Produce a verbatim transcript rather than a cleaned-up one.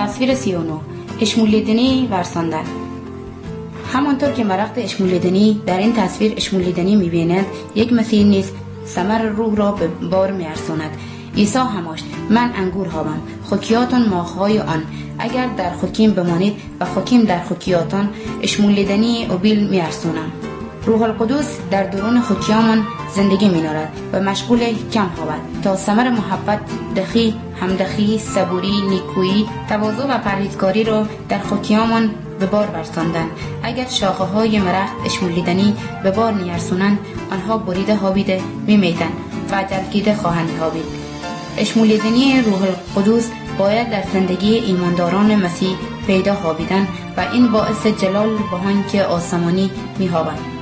تصویر سی و نه. اشمولیدنی ورساندن. همانطور که مرقت اشمولیدنی در این تصویر اشمولیدنی می‌بیند، یک مسیح نیز ثمر روح را به بار می‌ارساند. عیسی هماش: من انگور هایم، خکیاتون ماخهای آن. اگر در خکیم بمانید و خکیم در خکیاتان، اشمولیدنی اوبیل می‌ارسانم. روح القدس در درون خکیامان زندگی می‌نارد و مشغول کم هاود تا ثمر محبت، دخی، همدخی، صبوری، نیکویی، تواضع و پرهیزکاری را در خکیامان به بار برساندن. اگر شاخه های مرخت اشمولیدنی به بار نیارسونند، آنها بریده هابیده میمیتند و جلکیده خواهند هابید. اشمولیدنی روح القدس باید در زندگی ایمانداران مسیح پیدا هابیدن و این باعث جلال بهان که آسمانی می هابند.